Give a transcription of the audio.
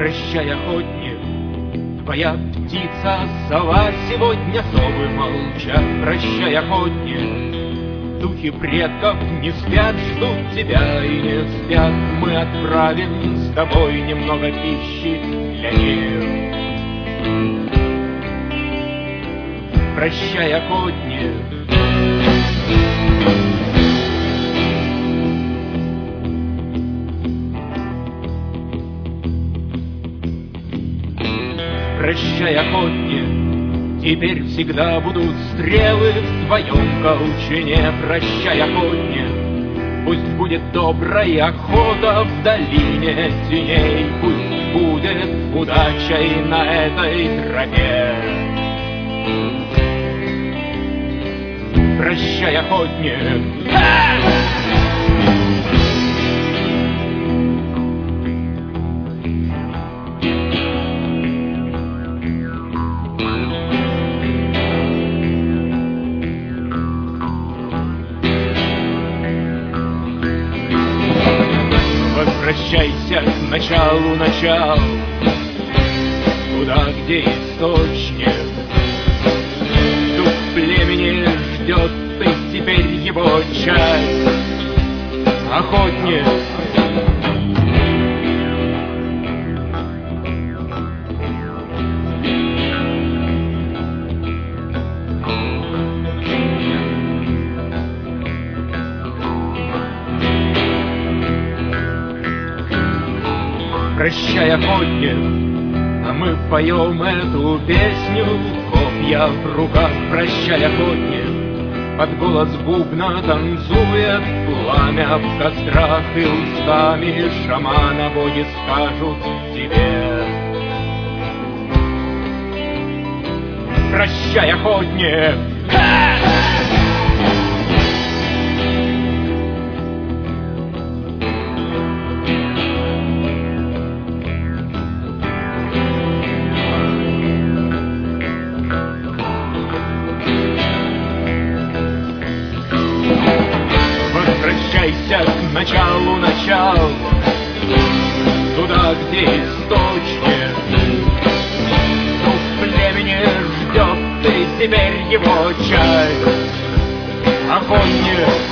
Прощай, охотник, твоя птица, сова сегодня совы молчат. Прощай, охотник, духи предков не спят, ждут тебя и не спят. Мы отправим с тобой немного пищи для них. Прощай, охотник. Прощай, охотник, теперь всегда будут стрелы в твоем колчине. Прощай, охотник, пусть будет добрая охота в долине теней. Пусть будет удачей на этой тропе. Прощай, охотник. Возвращайся к началу начал, туда, где источник. Дух племени ждет, ты теперь его часть, охотник. Прощай, охотник, а мы поем эту песню, копья в руках. Прощай, охотник, под голос бубна танцует пламя в кострах, и устами шамана боги скажут тебе. Прощай, охотник. Возвращайся к началу начал, туда, где источник. Дух племени ждет, ты теперь его часть, охотник.